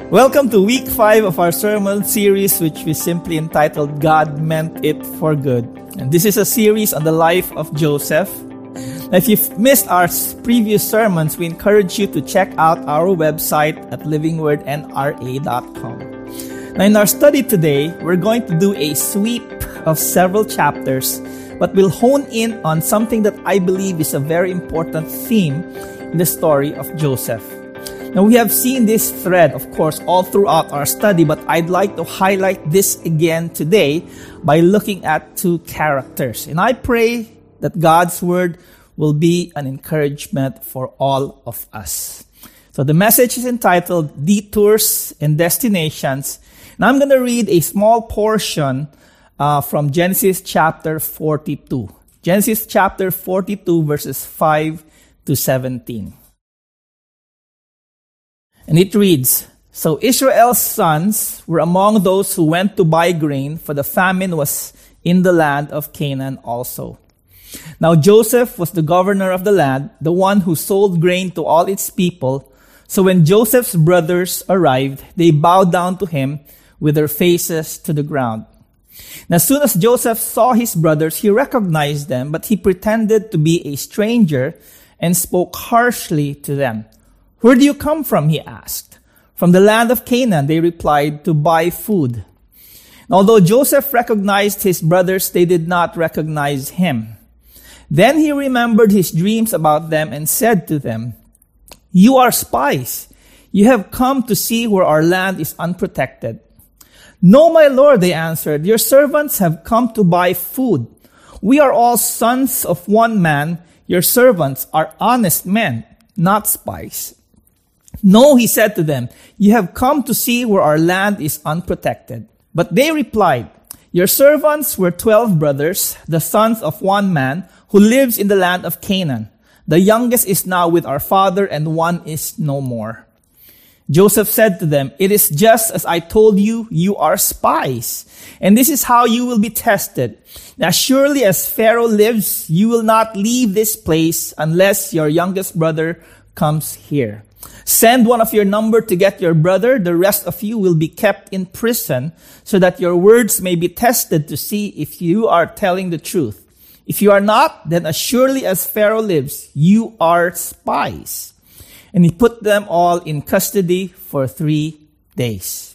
Welcome to week 5 of our sermon series, which we simply entitled God Meant It for Good. And this is a series on the life of Joseph. Now, if you've missed our previous sermons, we encourage you to check out our website at livingwordnra.com. Now, in our study today, we're going to do a sweep of several chapters, but we'll hone in on something that I believe is a very important theme in the story of Joseph. Now, we have seen this thread, of course, all throughout our study, but I'd like to highlight this again today by looking at two characters. And I pray that God's Word will be an encouragement for all of us. So the message is entitled Detours and Destinations. Now, I'm going to read a small portion from Genesis chapter 42. Genesis chapter 42, verses 5 to 17. And it reads, So Israel's sons were among those who went to buy grain, for the famine was in the land of Canaan also. Now Joseph was the governor of the land, the one who sold grain to all its people. So when Joseph's brothers arrived, they bowed down to him with their faces to the ground. Now as soon as Joseph saw his brothers, he recognized them, but he pretended to be a stranger and spoke harshly to them. Where do you come from? He asked. From the land of Canaan, they replied, to buy food. Although Joseph recognized his brothers, they did not recognize him. Then he remembered his dreams about them and said to them, You are spies. You have come to see where our land is unprotected. No, my lord, they answered, your servants have come to buy food. We are all sons of one man. Your servants are honest men, not spies. No, he said to them, you have come to see where our land is unprotected. But they replied, Your servants were 12 brothers, the sons of one man, who lives in the land of Canaan. The youngest is now with our father, and one is no more. Joseph said to them, It is just as I told you, you are spies. And this is how you will be tested. As surely as Pharaoh lives, you will not leave this place unless your youngest brother comes here. Send one of your number to get your brother. The rest of you will be kept in prison so that your words may be tested to see if you are telling the truth. If you are not, then as surely as Pharaoh lives, you are spies. And he put them all in custody for 3 days.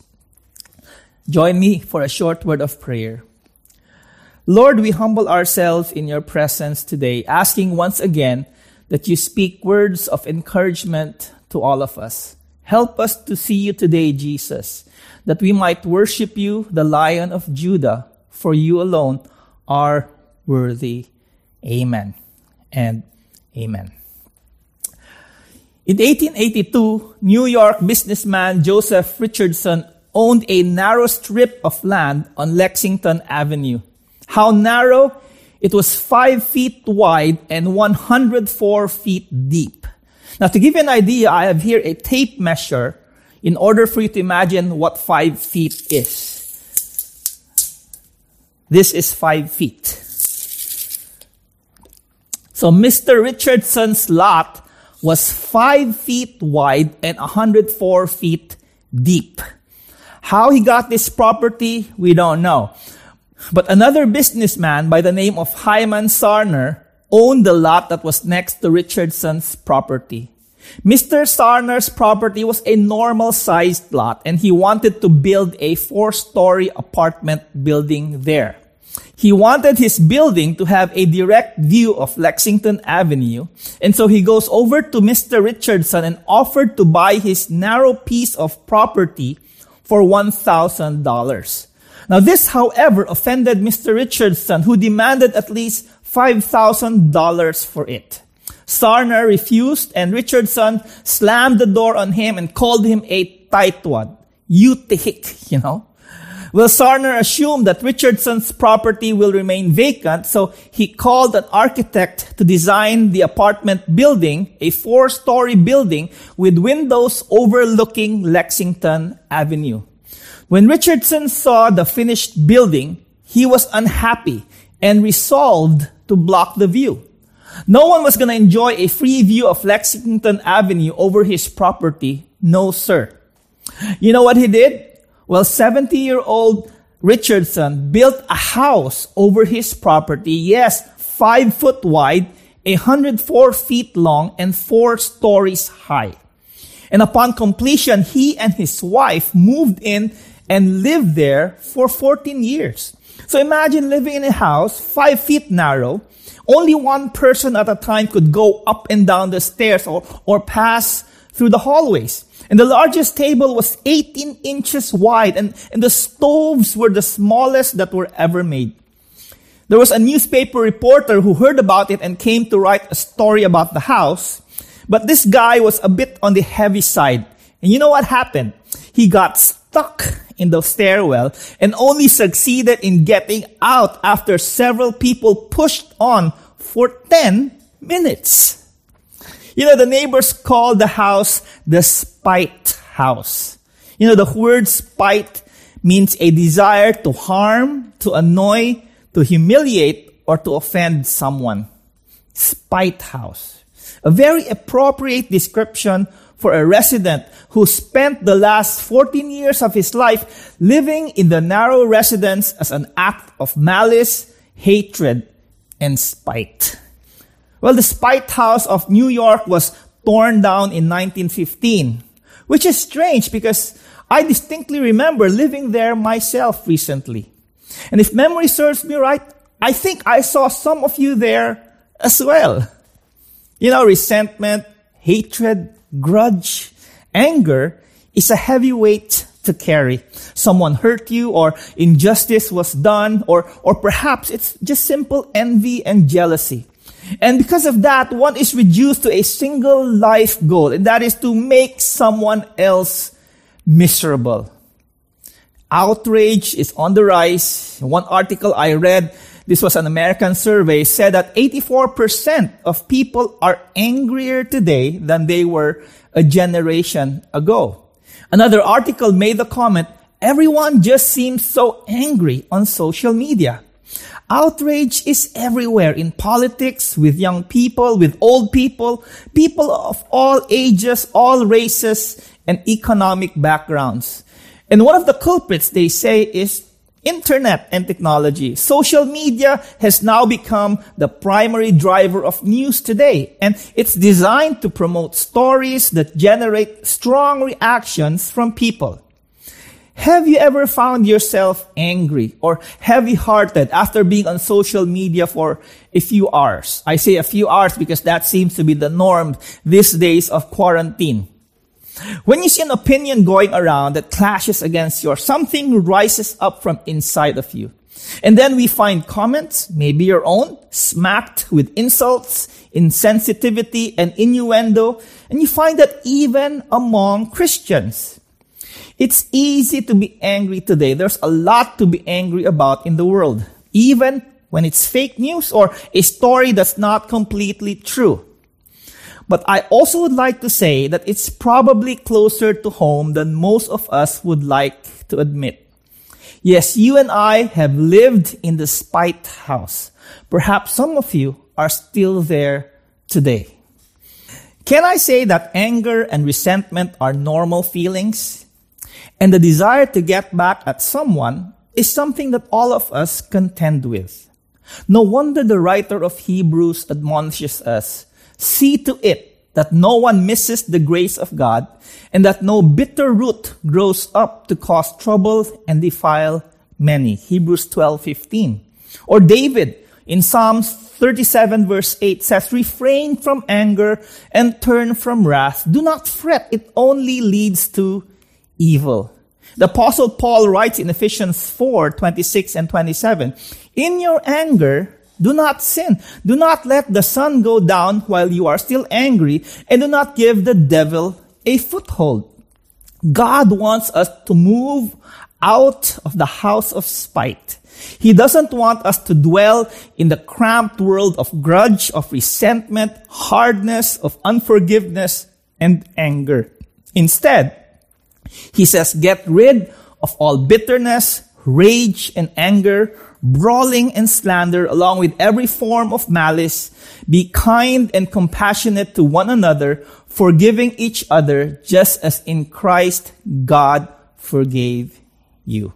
Join me for a short word of prayer. Lord, we humble ourselves in your presence today, asking once again that you speak words of encouragement to all of us. Help us to see you today, Jesus, that we might worship you, the Lion of Judah, for you alone are worthy. Amen and amen. In 1882, New York businessman Joseph Richardson owned a narrow strip of land on Lexington Avenue. How narrow? It was 5 feet wide and 104 feet deep. Now, to give you an idea, I have here a tape measure in order for you to imagine what 5 feet is. This is 5 feet. So, Mr. Richardson's lot was 5 feet wide and 104 feet deep. How he got this property, we don't know. But another businessman by the name of Hyman Sarner owned the lot that was next to Richardson's property. Mr. Sarner's property was a normal-sized lot, and he wanted to build a 4-story apartment building there. He wanted his building to have a direct view of Lexington Avenue, and so he goes over to Mr. Richardson and offered to buy his narrow piece of property for $1,000. Now this, however, offended Mr. Richardson, who demanded at least $5,000 for it. Sarner refused, and Richardson slammed the door on him and called him a tightwad. You tihik, you know. Well, Sarner assumed that Richardson's property will remain vacant, so he called an architect to design the apartment building, a 4-story building with windows overlooking Lexington Avenue. When Richardson saw the finished building, he was unhappy and resolved to block the view. No one was going to enjoy a free view of Lexington Avenue over his property. No, sir. You know what he did? Well, 70-year-old Richardson built a house over his property. Yes, 5 foot wide, 104 feet long, and 4 stories high. And upon completion, he and his wife moved in and lived there for 14 years. So imagine living in a house 5 feet narrow. Only one person at a time could go up and down the stairs or pass through the hallways. And the largest table was 18 inches wide, and the stoves were the smallest that were ever made. There was a newspaper reporter who heard about it and came to write a story about the house. But this guy was a bit on the heavy side. And you know what happened? He got stuck in the stairwell and only succeeded in getting out after several people pushed on for 10 minutes. You know, the neighbors called the house the spite house. You know, the word spite means a desire to harm, to annoy, to humiliate, or to offend someone. Spite house. A very appropriate description for a resident who spent the last 14 years of his life living in the narrow residence as an act of malice, hatred, and spite. Well, the Spite House of New York was torn down in 1915, which is strange because I distinctly remember living there myself recently. And if memory serves me right, I think I saw some of you there as well. You know, resentment, hatred, grudge, anger is a heavy weight to carry. Someone hurt you, or injustice was done, or perhaps it's just simple envy and jealousy. And because of that, one is reduced to a single life goal, and that is to make someone else miserable. Outrage is on the rise. One article I read, this was an American survey, said that 84% of people are angrier today than they were a generation ago. Another article made the comment, everyone just seems so angry on social media. Outrage is everywhere, in politics, with young people, with old people, people of all ages, all races, and economic backgrounds. And one of the culprits, they say, is internet and technology. Social media has now become the primary driver of news today, and it's designed to promote stories that generate strong reactions from people. Have you ever found yourself angry or heavy-hearted after being on social media for a few hours? I say a few hours because that seems to be the norm these days of quarantine. When you see an opinion going around that clashes against yours, something rises up from inside of you. And then we find comments, maybe your own, smacked with insults, insensitivity, and innuendo. And you find that even among Christians. It's easy to be angry today. There's a lot to be angry about in the world, even when it's fake news or a story that's not completely true. But I also would like to say that it's probably closer to home than most of us would like to admit. Yes, you and I have lived in the spite house. Perhaps some of you are still there today. Can I say that anger and resentment are normal feelings? And the desire to get back at someone is something that all of us contend with. No wonder the writer of Hebrews admonishes us, see to it that no one misses the grace of God and that no bitter root grows up to cause trouble and defile many. Hebrews 12:15. Or David in Psalms 37 verse 8 says, refrain from anger and turn from wrath. Do not fret, it only leads to evil. The Apostle Paul writes in Ephesians 4:26 and 27, in your anger, do not sin. Do not let the sun go down while you are still angry, and do not give the devil a foothold. God wants us to move out of the house of spite. He doesn't want us to dwell in the cramped world of grudge, of resentment, hardness, of unforgiveness, and anger. Instead, he says, get rid of all bitterness, rage, and anger, brawling and slander, along with every form of malice. Be kind and compassionate to one another, forgiving each other, just as in Christ God forgave you.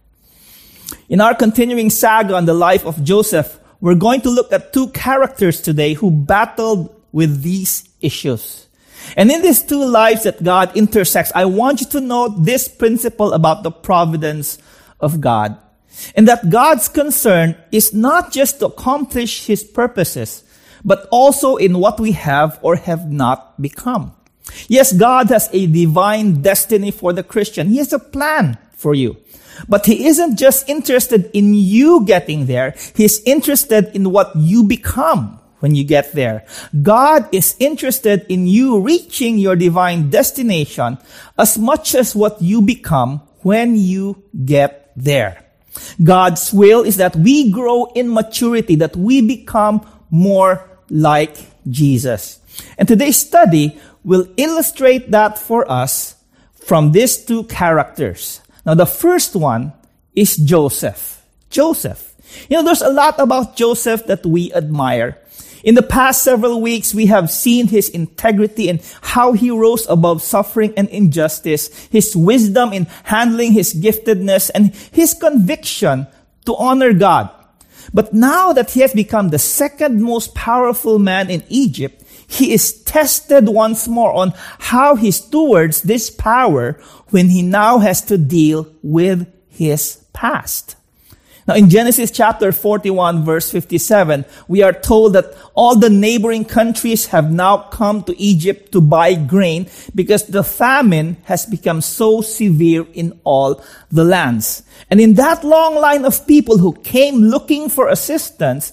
In our continuing saga on the life of Joseph, we're going to look at two characters today who battled with these issues. And in these two lives that God intersects, I want you to note this principle about the providence of God. And that God's concern is not just to accomplish His purposes, but also in what we have or have not become. Yes, God has a divine destiny for the Christian. He has a plan for you. But He isn't just interested in you getting there. He's interested in what you become when you get there. God is interested in you reaching your divine destination as much as what you become when you get there. God's will is that we grow in maturity, that we become more like Jesus. And today's study will illustrate that for us from these two characters. Now, the first one is Joseph. Joseph. There's a lot about Joseph that we admire. In the past several weeks, we have seen his integrity and how he rose above suffering and injustice, his wisdom in handling his giftedness, and his conviction to honor God. But now that he has become the second most powerful man in Egypt, he is tested once more on how he stewards this power when he now has to deal with his past. Now, in Genesis chapter 41, verse 57, we are told that all the neighboring countries have now come to Egypt to buy grain because the famine has become so severe in all the lands. And in that long line of people who came looking for assistance,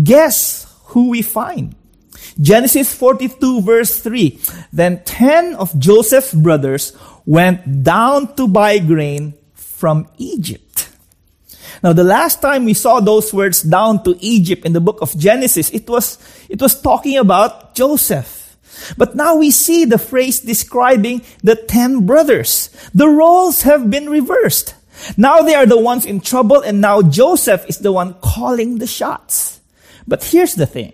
guess who we find? Genesis 42, verse 3. Then 10 of Joseph's brothers went down to buy grain from Egypt. Now, the last time we saw those words down to Egypt in the book of Genesis, it was talking about Joseph. But now we see the phrase describing the 10 brothers. The roles have been reversed. Now they are the ones in trouble, and now Joseph is the one calling the shots. But here's the thing.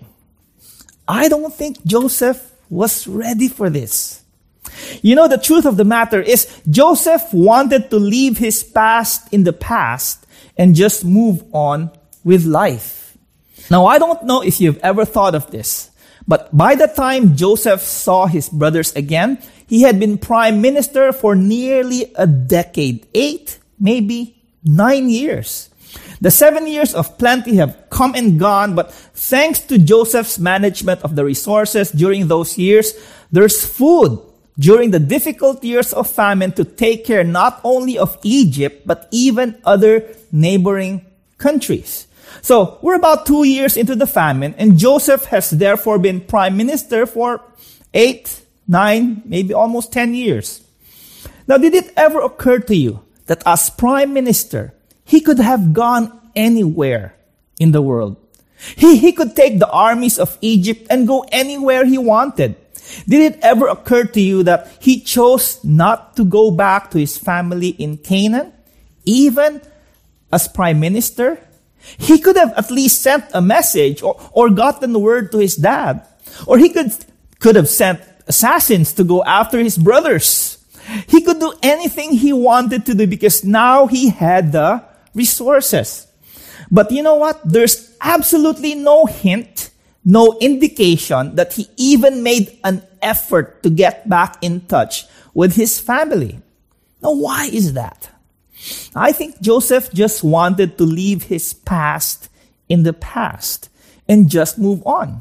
I don't think Joseph was ready for this. The truth of the matter is Joseph wanted to leave his past in the past and just move on with life. Now, I don't know if you've ever thought of this, but by the time Joseph saw his brothers again, he had been prime minister for nearly a decade, 8, maybe 9 years. The 7 years of plenty have come and gone, but thanks to Joseph's management of the resources during those years, there's food during the difficult years of famine to take care not only of Egypt, but even other neighboring countries. So, we're about 2 years into the famine, and Joseph has therefore been prime minister for 8, 9, maybe almost 10 years. Now, did it ever occur to you that as prime minister, he could have gone anywhere in the world? He could take the armies of Egypt and go anywhere he wanted. Did it ever occur to you that he chose not to go back to his family in Canaan, even as prime minister? He could have at least sent a message or gotten word to his dad. Or he could have sent assassins to go after his brothers. He could do anything he wanted to do because now he had the resources. But you know what? There's absolutely no hint, no indication that he even made an effort to get back in touch with his family. Now, why is that? I think Joseph just wanted to leave his past in the past and just move on.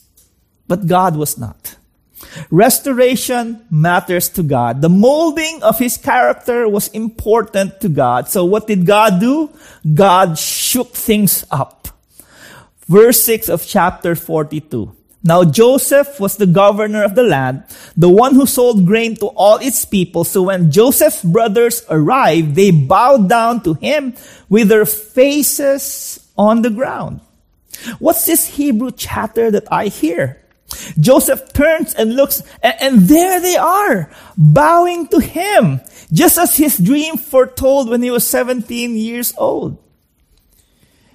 But God was not. Restoration matters to God. The molding of his character was important to God. So what did God do? God shook things up. Verse 6 of chapter 42. Now Joseph was the governor of the land, the one who sold grain to all its people. So when Joseph's brothers arrived, they bowed down to him with their faces on the ground. What's this Hebrew chatter that I hear? Joseph turns and looks, and there they are, bowing to him, just as his dream foretold when he was 17 years old.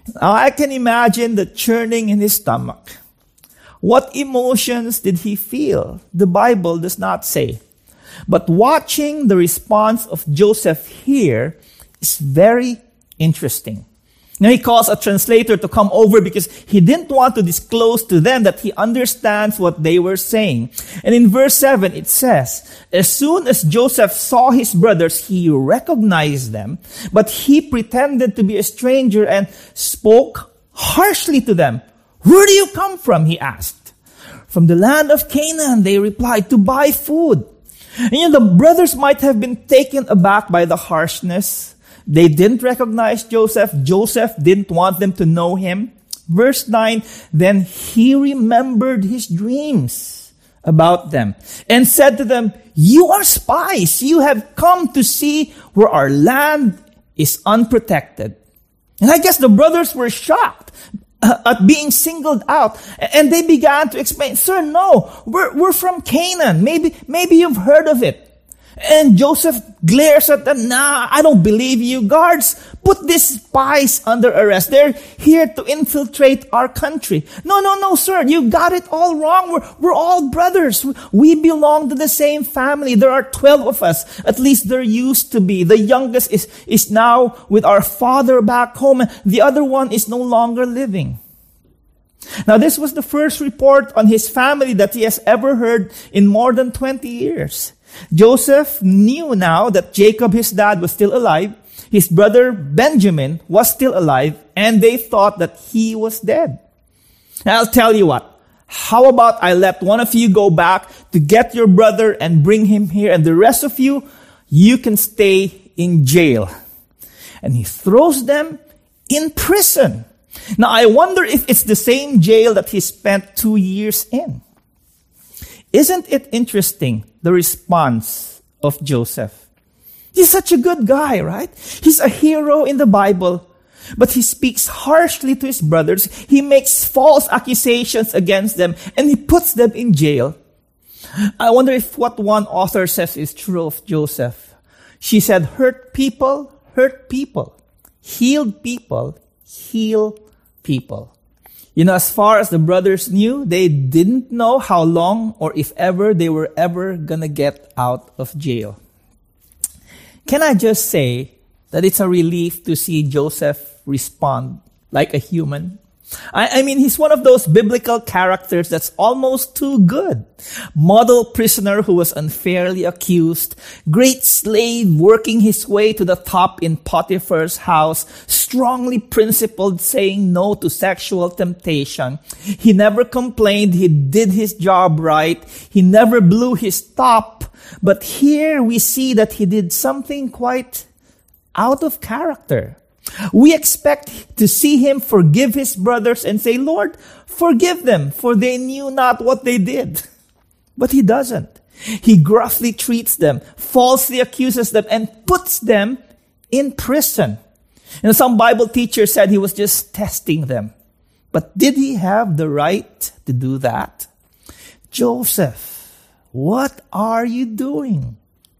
Now, I can imagine the churning in his stomach. What emotions did he feel? The Bible does not say. But watching the response of Joseph here is very interesting. Now, he calls a translator to come over because he didn't want to disclose to them that he understands what they were saying. And in verse 7, it says, as soon as Joseph saw his brothers, he recognized them, but he pretended to be a stranger and spoke harshly to them. Where do you come from? He asked. From the land of Canaan, they replied, to buy food. And the brothers might have been taken aback by the harshness. They didn't recognize Joseph. Joseph didn't want them to know him. Verse 9, then he remembered his dreams about them and said to them, you are spies. You have come to see where our land is unprotected. And I guess the brothers were shocked at being singled out. And they began to explain, sir, no, we're from Canaan. Maybe you've heard of it. And Joseph glares at them. Nah, I don't believe you. Guards, put these spies under arrest. They're here to infiltrate our country. No, sir. You got it all wrong. We're all brothers. We belong to the same family. There are 12 of us. At least there used to be. The youngest is now with our father back home. And the other one is no longer living. Now, this was the first report on his family that he has ever heard in more than 20 years. Joseph knew now that Jacob, his dad, was still alive. His brother Benjamin was still alive, and they thought that he was dead. Now, I'll tell you what. How about I let one of you go back to get your brother and bring him here, and the rest of you can stay in jail. And he throws them in prison. Now, I wonder if it's the same jail that he spent 2 years in. Isn't it interesting, the response of Joseph? He's such a good guy, right? He's a hero in the Bible, but he speaks harshly to his brothers. He makes false accusations against them, and he puts them in jail. I wonder if what one author says is true of Joseph. She said, hurt people, healed people, heal people. As far as the brothers knew, they didn't know how long or if ever they were ever gonna get out of jail. Can I just say that it's a relief to see Joseph respond like a human? I mean, he's one of those biblical characters that's almost too good. Model prisoner who was unfairly accused. Great slave working his way to the top in Potiphar's house. Strongly principled, saying no to sexual temptation. He never complained. He did his job right. He never blew his top. But here we see that he did something quite out of character. We expect to see him forgive his brothers and say, Lord, forgive them, for they knew not what they did. But he doesn't. He gruffly treats them, falsely accuses them, and puts them in prison. Some Bible teachers said he was just testing them. But did he have the right to do that? Joseph, what are you doing?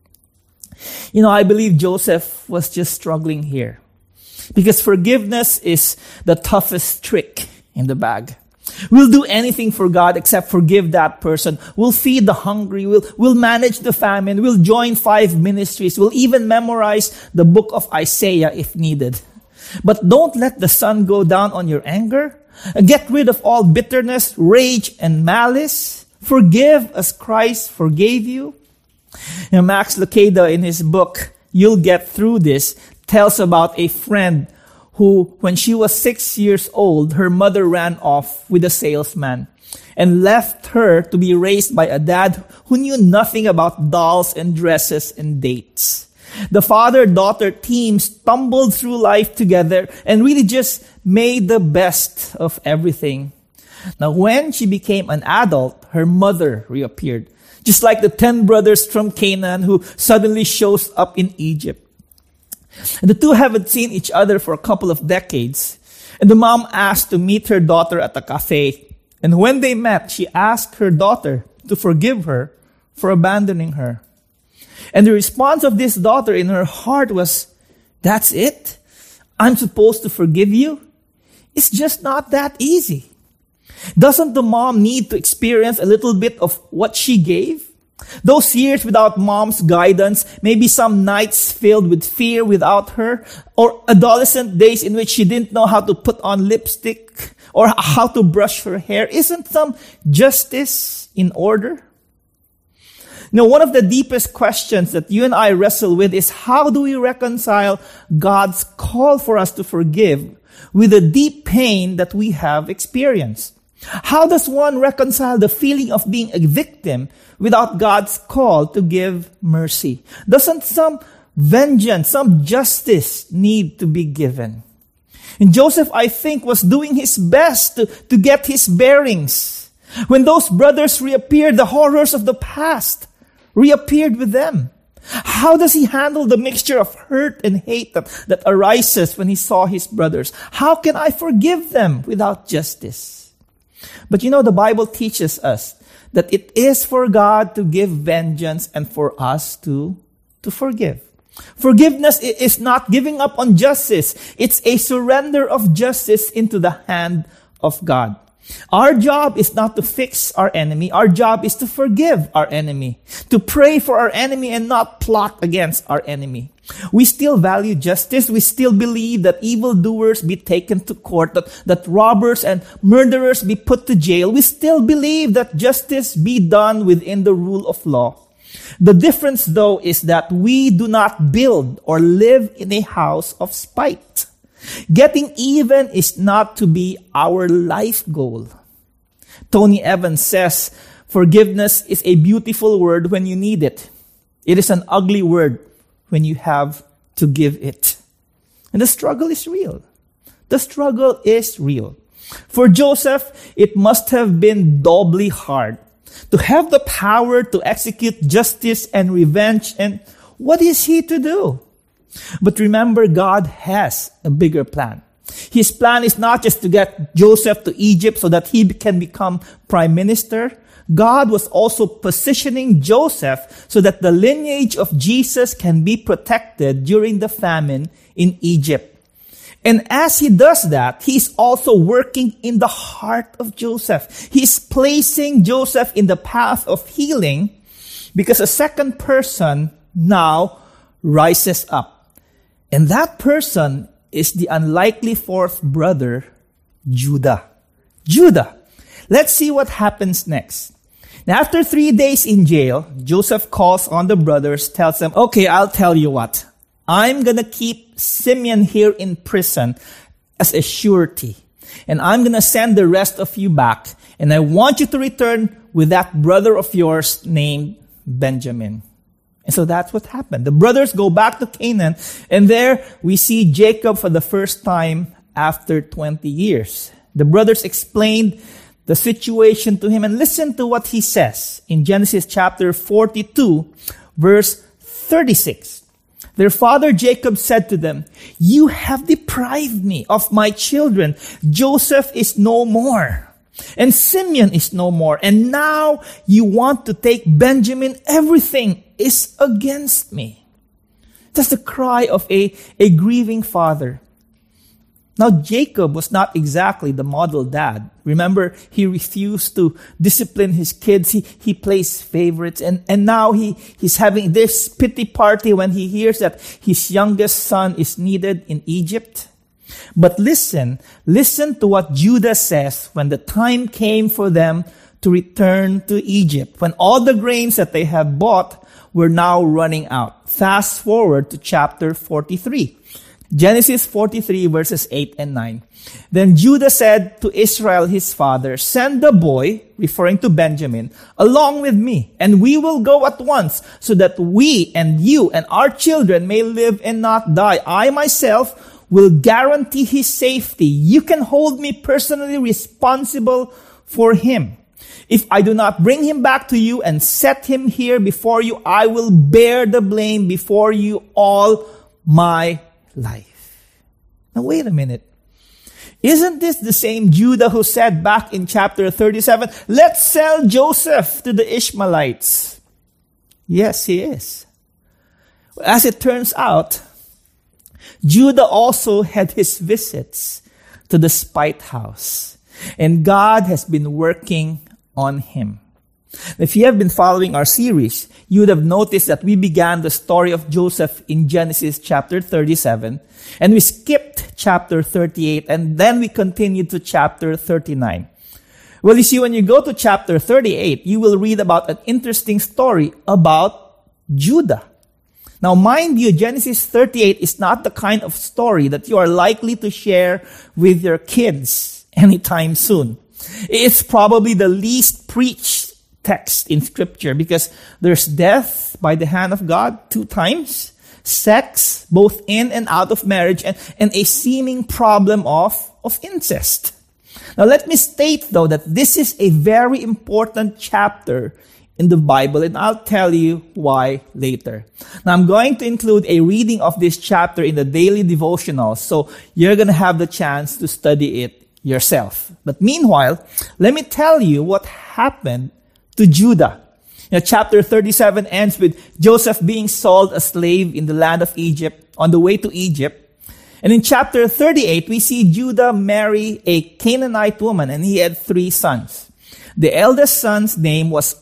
I believe Joseph was just struggling here. Because forgiveness is the toughest trick in the bag. We'll do anything for God except forgive that person. We'll feed the hungry. We'll manage the famine. We'll join 5 ministries. We'll even memorize the book of Isaiah if needed. But don't let the sun go down on your anger. Get rid of all bitterness, rage, and malice. Forgive as Christ forgave you. Max Lucado, in his book, You'll Get Through This, tells about a friend who, when she was 6 years old, her mother ran off with a salesman and left her to be raised by a dad who knew nothing about dolls and dresses and dates. The father-daughter team stumbled through life together and really just made the best of everything. Now, when she became an adult, her mother reappeared, just like the 10 brothers from Canaan who suddenly shows up in Egypt. And the two haven't seen each other for a couple of decades. And the mom asked to meet her daughter at a cafe. And when they met, she asked her daughter to forgive her for abandoning her. And the response of this daughter in her heart was, that's it? I'm supposed to forgive you? It's just not that easy. Doesn't the mom need to experience a little bit of what she gave? Those years without mom's guidance, maybe some nights filled with fear without her, or adolescent days in which she didn't know how to put on lipstick or how to brush her hair. Isn't some justice in order? One of the deepest questions that you and I wrestle with is, how do we reconcile God's call for us to forgive with the deep pain that we have experienced? How does one reconcile the feeling of being a victim without God's call to give mercy? Doesn't some vengeance, some justice need to be given? And Joseph, I think, was doing his best to get his bearings. When those brothers reappeared, the horrors of the past reappeared with them. How does he handle the mixture of hurt and hate that arises when he saw his brothers? How can I forgive them without justice? But the Bible teaches us that it is for God to give vengeance and for us to forgive. Forgiveness is not giving up on justice. It's a surrender of justice into the hand of God. Our job is not to fix our enemy. Our job is to forgive our enemy, to pray for our enemy and not plot against our enemy. We still value justice. We still believe that evildoers be taken to court, that robbers and murderers be put to jail. We still believe that justice be done within the rule of law. The difference, though, is that we do not build or live in a house of spite. Getting even is not to be our life goal. Tony Evans says, forgiveness is a beautiful word when you need it. It is an ugly word when you have to give it. And the struggle is real. The struggle is real. For Joseph, it must have been doubly hard to have the power to execute justice and revenge. And what is he to do? But remember, God has a bigger plan. His plan is not just to get Joseph to Egypt so that he can become prime minister. God was also positioning Joseph so that the lineage of Jesus can be protected during the famine in Egypt. And as he does that, he's also working in the heart of Joseph. He's placing Joseph in the path of healing because a second person now rises up. And that person is the unlikely fourth brother, Judah. Judah. Let's see what happens next. Now, after 3 days in jail, Joseph calls on the brothers, tells them, okay, I'll tell you what. I'm going to keep Simeon here in prison as a surety. And I'm going to send the rest of you back. And I want you to return with that brother of yours named Benjamin. And so that's what happened. The brothers go back to Canaan, and there we see Jacob for the first time after 20 years. The brothers explained the situation to him, and listen to what he says in Genesis chapter 42, verse 36. Their father Jacob said to them, "You have deprived me of my children. Joseph is no more, and Simeon is no more. And now you want to take Benjamin. Everything is against me." That's the cry of a grieving father. Now, Jacob was not exactly the model dad. Remember, he refused to discipline his kids. He plays favorites. And now he's having this pity party when he hears that his youngest son is needed in Egypt. But listen to what Judah says when the time came for them to return to Egypt, when all the grains that they had bought were now running out. Fast forward to chapter 43. Genesis 43 verses 8 and 9. Then Judah said to Israel his father, "Send the boy," referring to Benjamin, "along with me, and we will go at once, so that we and you and our children may live and not die. I myself will guarantee his safety. You can hold me personally responsible for him. If I do not bring him back to you and set him here before you, I will bear the blame before you all my life." Now wait a minute. Isn't this the same Judah who said back in chapter 37, "Let's sell Joseph to the Ishmaelites"? Yes, he is. As it turns out, Judah also had his visits to the spite house. And God has been working on him. If you have been following our series, you would have noticed that we began the story of Joseph in Genesis chapter 37, and we skipped chapter 38, and then we continued to chapter 39. Well, you see, when you go to chapter 38, you will read about an interesting story about Judah. Now, mind you, Genesis 38 is not the kind of story that you are likely to share with your kids anytime soon. It's probably the least preached text in Scripture because there's death by the hand of God 2 times, sex both in and out of marriage, and a seeming problem of incest. Now let me state though that this is a very important chapter in the Bible, and I'll tell you why later. Now I'm going to include a reading of this chapter in the daily devotional, so you're going to have the chance to study it yourself. But meanwhile, let me tell you what happened to Judah. Chapter 37 ends with Joseph being sold a slave in the land of Egypt on the way to Egypt. And in chapter 38, we see Judah marry a Canaanite woman, and he had 3 sons. The eldest son's name was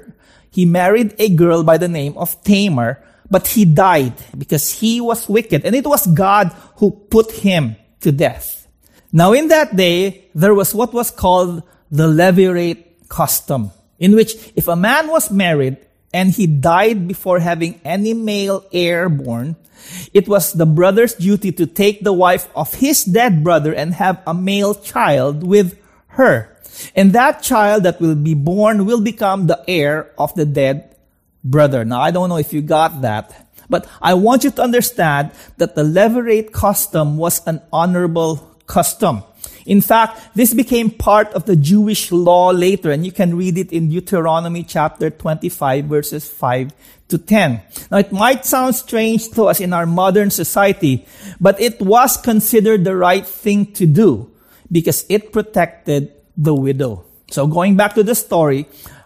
He married a girl by the name of Tamar, but he died because he was wicked, and it was God who put him to death. Now in that day, there was what was called the levirate custom, in which if a man was married and he died before having any male heir born, it was the brother's duty to take the wife of his dead brother and have a male child with her. And that child that will be born will become the heir of the dead brother. Now, I don't know if you got that, but I want you to understand that the levirate custom was an honorable custom. In fact, this became part of the Jewish law later, and you can read it in Deuteronomy chapter 25, verses 5 to 10. Now, it might sound strange to us in our modern society, but it was considered the right thing to do because it protected the widow. So going back to the story,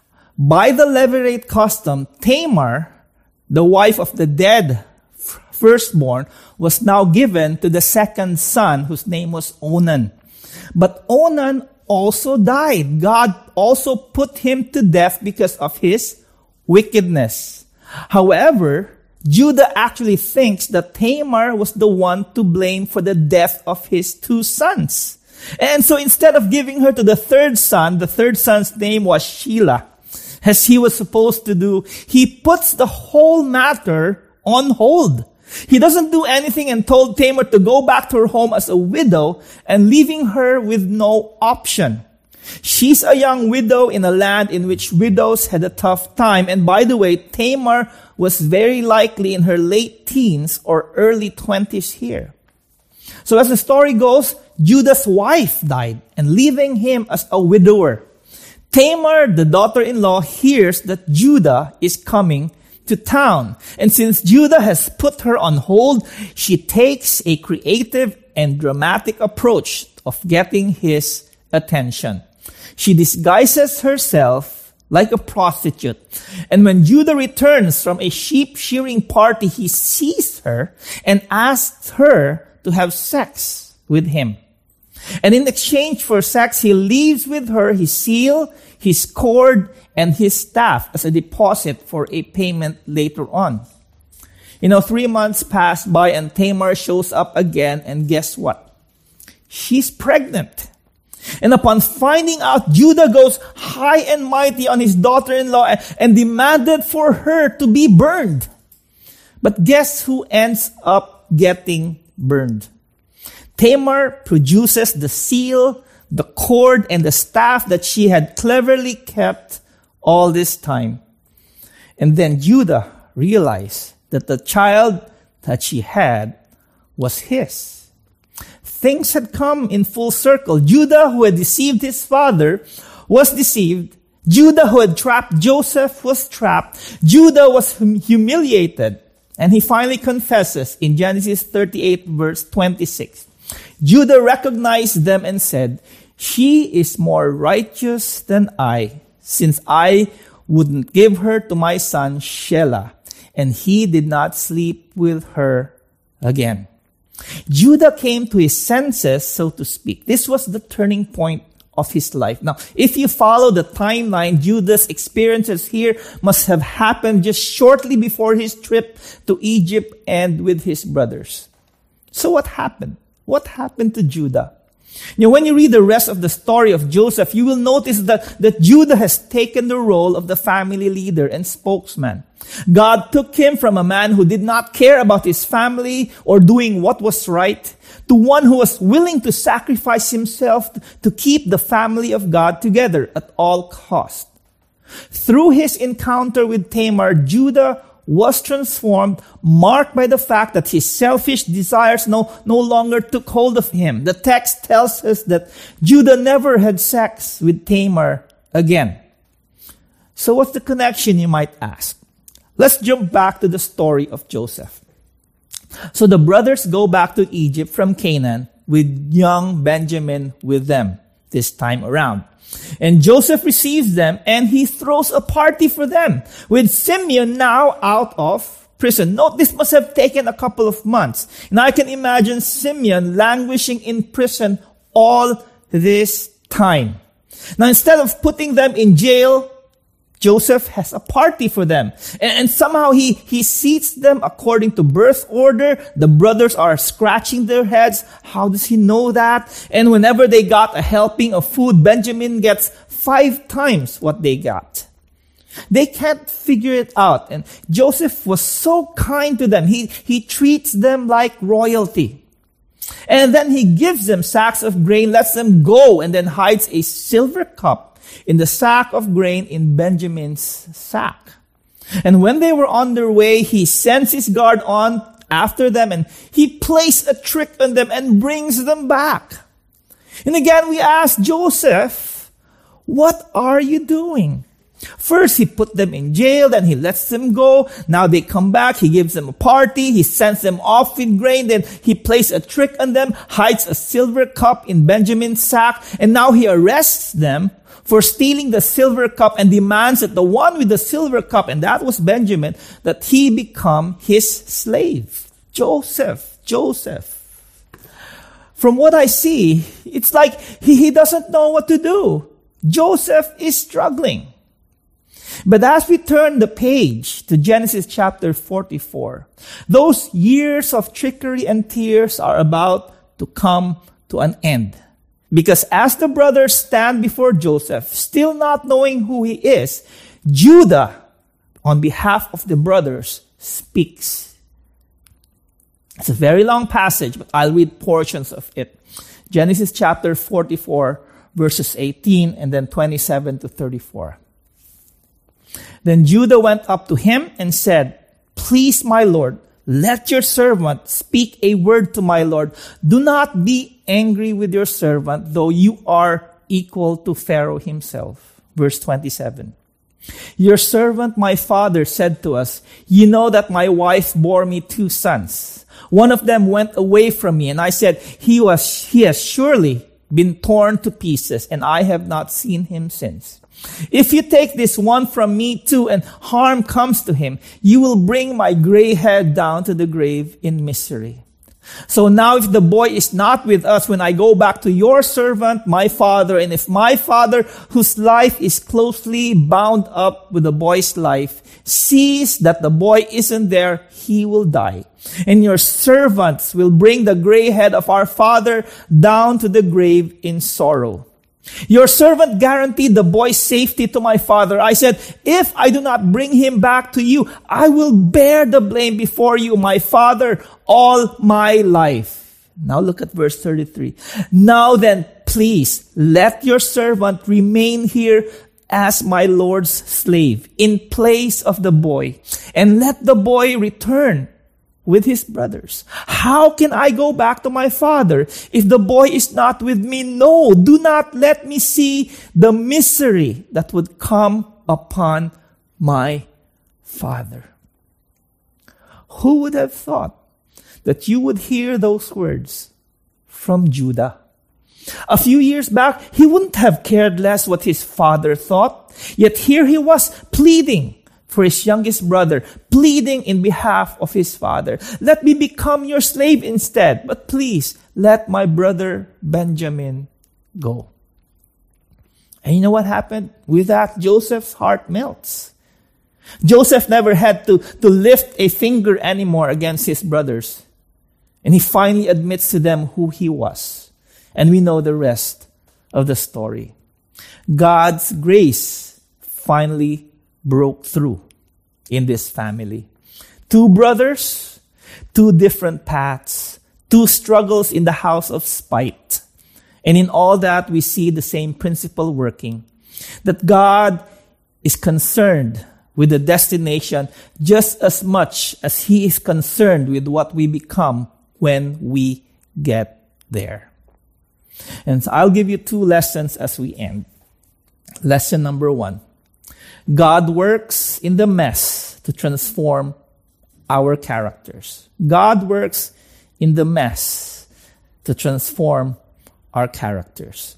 by the levirate custom, Tamar, the wife of the dead firstborn, was now given to the second son, whose name was Onan. But Onan also died. God also put him to death because of his wickedness. However, Judah actually thinks that Tamar was the one to blame for the death of his 2 sons. And so instead of giving her to the third son's name was Shelah, as he was supposed to do, he puts the whole matter on hold. He doesn't do anything and told Tamar to go back to her home as a widow and leaving her with no option. She's a young widow in a land in which widows had a tough time. And by the way, Tamar was very likely in her late teens or early 20s here. So as the story goes, Judah's wife died and leaving him as a widower. Tamar, the daughter-in-law, hears that Judah is coming to town. And since Judah has put her on hold, she takes a creative and dramatic approach of getting his attention. She disguises herself like a prostitute. And when Judah returns from a sheep shearing party, he sees her and asks her to have sex with him. And in exchange for sex, he leaves with her his seal, his cord, and his staff as a deposit for a payment later on. 3 months pass by and Tamar shows up again, and guess what? She's pregnant. And upon finding out, Judah goes high and mighty on his daughter-in-law and demanded for her to be burned. But guess who ends up getting burned? Tamar produces the seal, the cord, and the staff that she had cleverly kept all this time. And then Judah realized that the child that she had was his. Things had come in full circle. Judah, who had deceived his father, was deceived. Judah, who had trapped Joseph, was trapped. Judah was humiliated. And he finally confesses in Genesis 38, verse 26. Judah recognized them and said, "She is more righteous than I, since I wouldn't give her to my son Shelah, and he did not sleep with her again." Judah came to his senses, so to speak. This was the turning point of his life. Now, if you follow the timeline, Judah's experiences here must have happened just shortly before his trip to Egypt and with his brothers. So what happened? What happened to Judah? When you read the rest of the story of Joseph, you will notice that Judah has taken the role of the family leader and spokesman. God took him from a man who did not care about his family or doing what was right to one who was willing to sacrifice himself to keep the family of God together at all cost. Through his encounter with Tamar, Judah was transformed, marked by the fact that his selfish desires no longer took hold of him. The text tells us that Judah never had sex with Tamar again. So what's the connection, you might ask? Let's jump back to the story of Joseph. So the brothers go back to Egypt from Canaan with young Benjamin with them this time around. And Joseph receives them and he throws a party for them with Simeon now out of prison. Note, this must have taken a couple of months. And I can imagine Simeon languishing in prison all this time. Now, instead of putting them in jail, Joseph has a party for them. And somehow he seats them according to birth order. The brothers are scratching their heads. How does he know that? And whenever they got a helping of food, Benjamin gets 5 times what they got. They can't figure it out. And Joseph was so kind to them. He treats them like royalty. And then he gives them sacks of grain, lets them go, and then hides a silver cup in the sack of grain in Benjamin's sack. And when they were on their way, he sends his guard on after them and he plays a trick on them and brings them back. And again, we ask Joseph, what are you doing? First, he put them in jail, then he lets them go. Now they come back, he gives them a party, he sends them off with grain, then he plays a trick on them, hides a silver cup in Benjamin's sack, and now he arrests them for stealing the silver cup and demands that the one with the silver cup, and that was Benjamin, that he become his slave. Joseph. From what I see, it's like he doesn't know what to do. Joseph is struggling. But as we turn the page to Genesis chapter 44, those years of trickery and tears are about to come to an end. Because as the brothers stand before Joseph, still not knowing who he is, Judah, on behalf of the brothers, speaks. It's a very long passage, but I'll read portions of it. Genesis chapter 44, verses 18 and then 27 to 34. Then Judah went up to him and said, "Please, my Lord, let your servant speak a word to my Lord. Do not be angry with your servant, though you are equal to Pharaoh himself." Verse 27. "Your servant, my father, said to us, 'You know that my wife bore me 2 sons. One of them went away from me, and I said, he has surely been torn to pieces, and I have not seen him since. If you take this one from me too, and harm comes to him, you will bring my gray head down to the grave in misery. So now if the boy is not with us when I go back to your servant, my father, and if my father, whose life is closely bound up with the boy's life, sees that the boy isn't there, he will die. And your servants will bring the gray head of our father down to the grave in sorrow. Your servant guaranteed the boy's safety to my father. I said, if I do not bring him back to you, I will bear the blame before you, my father, all my life." Now look at verse 33. "Now then, please, let your servant remain here as my Lord's slave in place of the boy, and let the boy return with his brothers. How can I go back to my father if the boy is not with me? No, do not let me see the misery that would come upon my father." Who would have thought that you would hear those words from Judah? A few years back, he wouldn't have cared less what his father thought. Yet here he was pleading for his youngest brother, pleading in behalf of his father. Let me become your slave instead, but please let my brother Benjamin go. And you know what happened? With that, Joseph's heart melts. Joseph never had to lift a finger anymore against his brothers. And he finally admits to them who he was. And we know the rest of the story. God's grace finally broke through in this family. 2 brothers, 2 different paths, 2 struggles in the house of spite. And in all that, we see the same principle working. That God is concerned with the destination just as much as He is concerned with what we become when we get there. And so I'll give you 2 lessons as we end. Lesson number 1. God works in the mess to transform our characters. God works in the mess to transform our characters.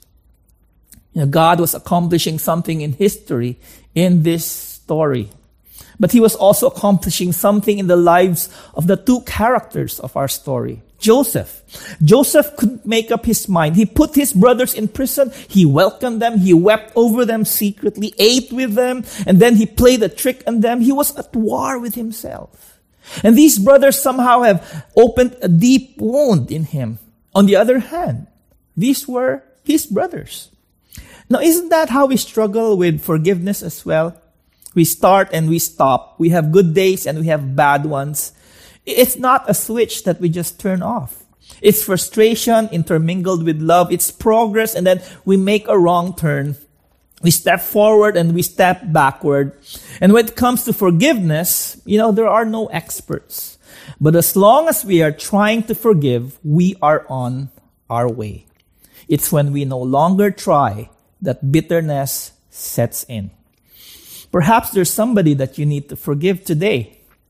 God was accomplishing something in history in this story. But He was also accomplishing something in the lives of the 2 characters of our story. Joseph couldn't make up his mind. He put his brothers in prison. He welcomed them. He wept over them secretly, ate with them, and then he played a trick on them. He was at war with himself. And these brothers somehow have opened a deep wound in him. On the other hand, these were his brothers. Now, isn't that how we struggle with forgiveness as well? We start and we stop. We have good days and we have bad ones. It's not a switch that we just turn off. It's frustration intermingled with love. It's progress, and then we make a wrong turn. We step forward and we step backward. And when it comes to forgiveness, there are no experts. But as long as we are trying to forgive, we are on our way. It's when we no longer try that bitterness sets in. Perhaps there's somebody that you need to forgive today.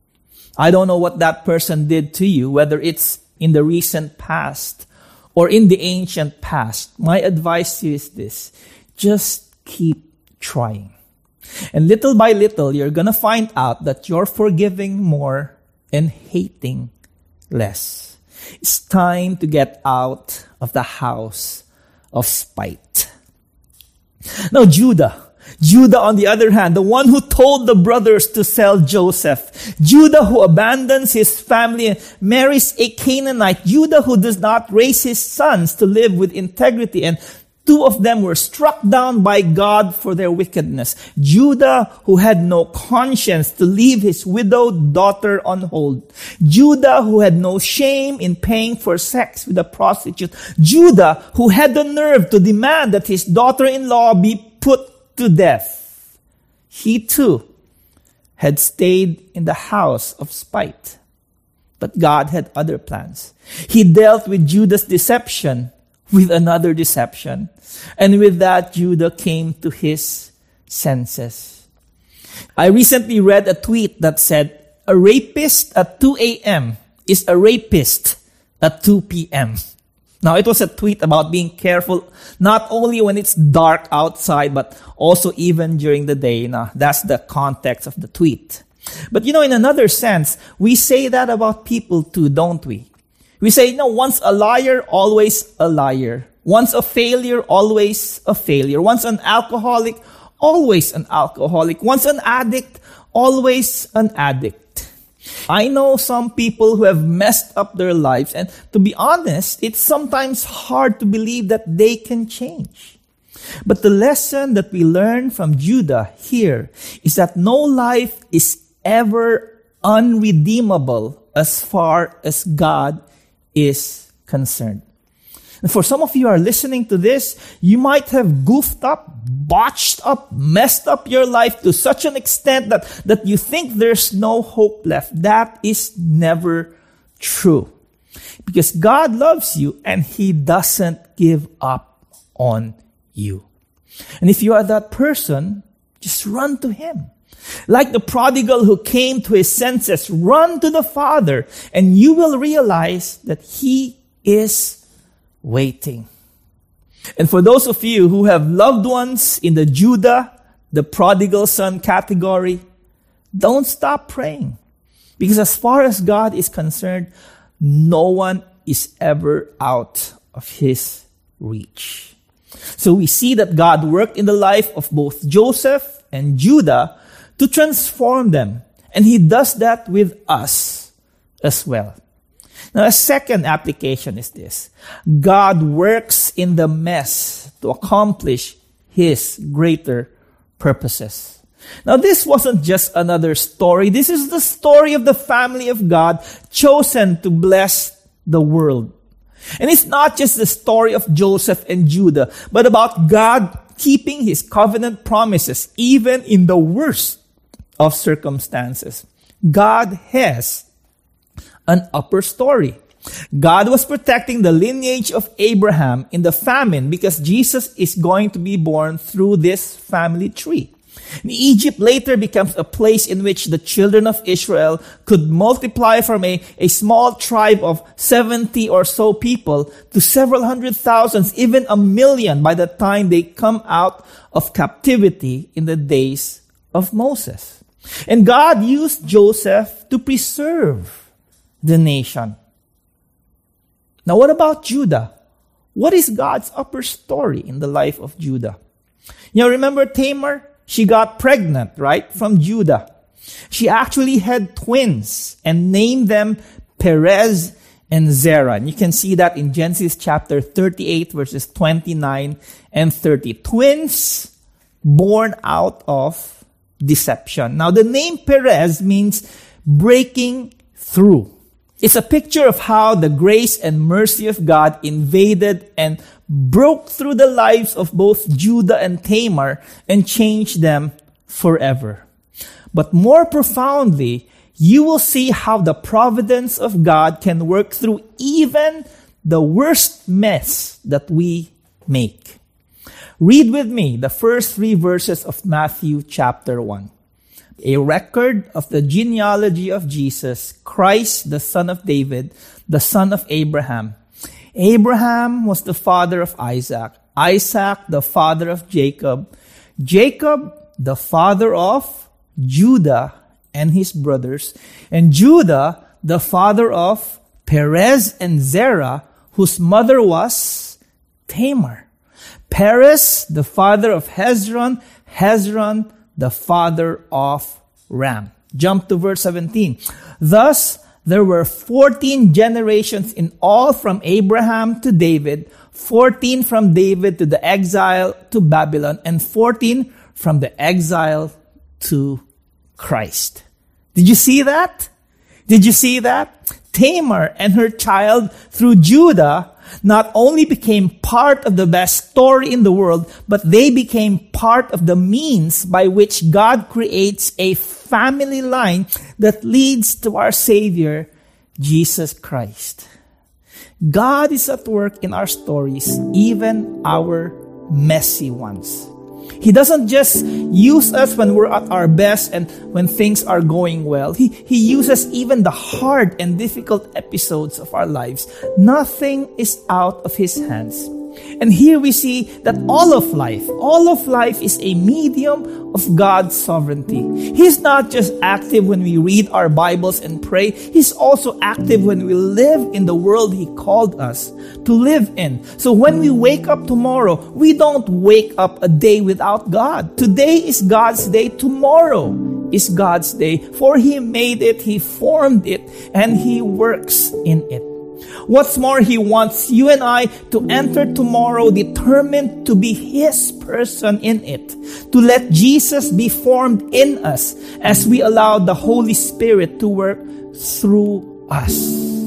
I don't know what that person did to you, whether it's in the recent past or in the ancient past. My advice to you is this: just keep trying. And little by little, you're going to find out that you're forgiving more and hating less. It's time to get out of the house of spite. Now, Judah, on the other hand, the one who told the brothers to sell Joseph. Judah, who abandons his family and marries a Canaanite. Judah, who does not raise his sons to live with integrity. And 2 of them were struck down by God for their wickedness. Judah, who had no conscience to leave his widowed daughter on hold. Judah, who had no shame in paying for sex with a prostitute. Judah, who had the nerve to demand that his daughter-in-law be put to death. He too had stayed in the house of spite. But God had other plans. He dealt with Judah's deception with another deception. And with that, Judah came to his senses. I recently read a tweet that said, "A rapist at 2 a.m. is a rapist at 2 p.m. Now, it was a tweet about being careful, not only when it's dark outside, but also even during the day. Now, that's the context of the tweet. But in another sense, we say that about people too, don't we? We say, once a liar, always a liar. Once a failure, always a failure. Once an alcoholic, always an alcoholic. Once an addict, always an addict. I know some people who have messed up their lives, and to be honest, it's sometimes hard to believe that they can change. But the lesson that we learn from Judah here is that no life is ever unredeemable as far as God is concerned. And for some of you who are listening to this, you might have goofed up, botched up, messed up your life to such an extent that you think there's no hope left. That is never true. Because God loves you and He doesn't give up on you. And if you are that person, just run to Him. Like the prodigal who came to his senses, run to the Father, and you will realize that He is waiting. And for those of you who have loved ones in the Judah, the prodigal son category, Don't stop praying. Because as far as God is concerned, no one is ever out of His reach. So we see that God worked in the life of both Joseph and Judah to transform them. And He does that with us as well. Now, a second application is this. God works in the mess to accomplish His greater purposes. Now, this wasn't just another story. This is the story of the family of God chosen to bless the world. And it's not just the story of Joseph and Judah, but about God keeping His covenant promises even in the worst of circumstances. God has an upper story. God was protecting the lineage of Abraham in the famine because Jesus is going to be born through this family tree. Egypt later becomes a place in which the children of Israel could multiply from a small tribe of 70 or so people to several hundred thousands, even 1 million by the time they come out of captivity in the days of Moses. And God used Joseph to preserve the nation. Now, what about Judah? What is God's upper story in the life of Judah? Remember Tamar? She got pregnant, right, from Judah. She actually had twins and named them Perez and Zerah. And you can see that in Genesis chapter 38, verses 29 and 30. Twins born out of deception. Now, the name Perez means breaking through. It's a picture of how the grace and mercy of God invaded and broke through the lives of both Judah and Tamar and changed them forever. But more profoundly, you will see how the providence of God can work through even the worst mess that we make. Read with me the first 3 verses of Matthew chapter 1. A record of the genealogy of Jesus, Christ, the son of David, the son of Abraham. Abraham was the father of Isaac. Isaac, the father of Jacob. Jacob, the father of Judah and his brothers. And Judah, the father of Perez and Zerah, whose mother was Tamar. Perez, the father of Hezron. Hezron, the father of Ram. Jump to verse 17. Thus, there were 14 generations in all from Abraham to David, 14 from David to the exile to Babylon, and 14 from the exile to Christ. Did you see that? Did you see that? Tamar and her child through Judah not only became part of the best story in the world, but they became part of the means by which God creates a family line that leads to our Savior, Jesus Christ. God is at work in our stories, even our messy ones. He doesn't just use us when we're at our best and when things are going well. He uses even the hard and difficult episodes of our lives. Nothing is out of His hands. And here we see that all of life is a medium of God's sovereignty. He's not just active when we read our Bibles and pray. He's also active when we live in the world He called us to live in. So when we wake up tomorrow, we don't wake up a day without God. Today is God's day. Tomorrow is God's day. For He made it, He formed it, and He works in it. What's more, He wants you and I to enter tomorrow determined to be His person in it, to let Jesus be formed in us as we allow the Holy Spirit to work through us.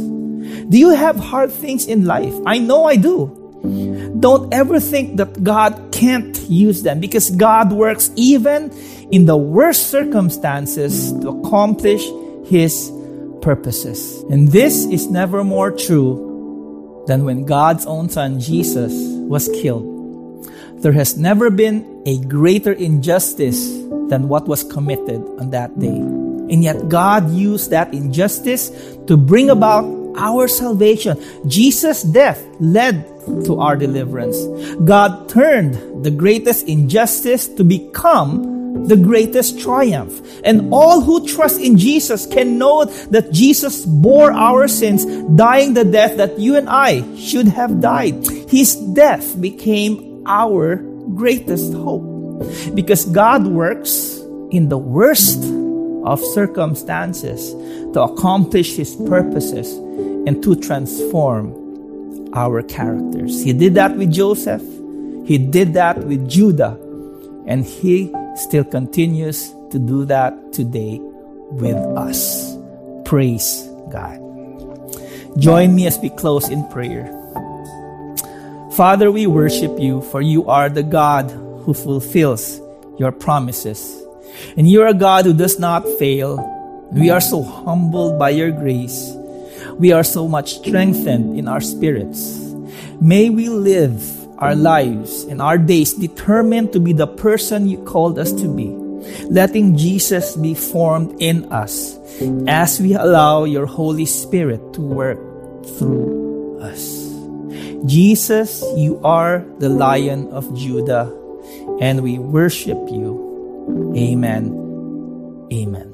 Do you have hard things in life? I know I do. Don't ever think that God can't use them, because God works even in the worst circumstances to accomplish His purposes. And this is never more true than when God's own Son, Jesus, was killed. There has never been a greater injustice than what was committed on that day. And yet God used that injustice to bring about our salvation. Jesus' death led to our deliverance. God turned the greatest injustice to become the greatest triumph. And all who trust in Jesus can know that Jesus bore our sins, dying the death that you and I should have died. His death became our greatest hope. Because God works in the worst of circumstances to accomplish His purposes and to transform our characters. He did that with Joseph. He did that with Judah. And He still continues to do that today with us. Praise God. Join me as we close in prayer. Father, we worship You, for You are the God who fulfills Your promises. And You are a God who does not fail. We are so humbled by Your grace. We are so much strengthened in our spirits. May we live our lives and our days determined to be the person You called us to be, letting Jesus be formed in us as we allow Your Holy Spirit to work through us. Jesus, You are the Lion of Judah, and we worship You. Amen. Amen.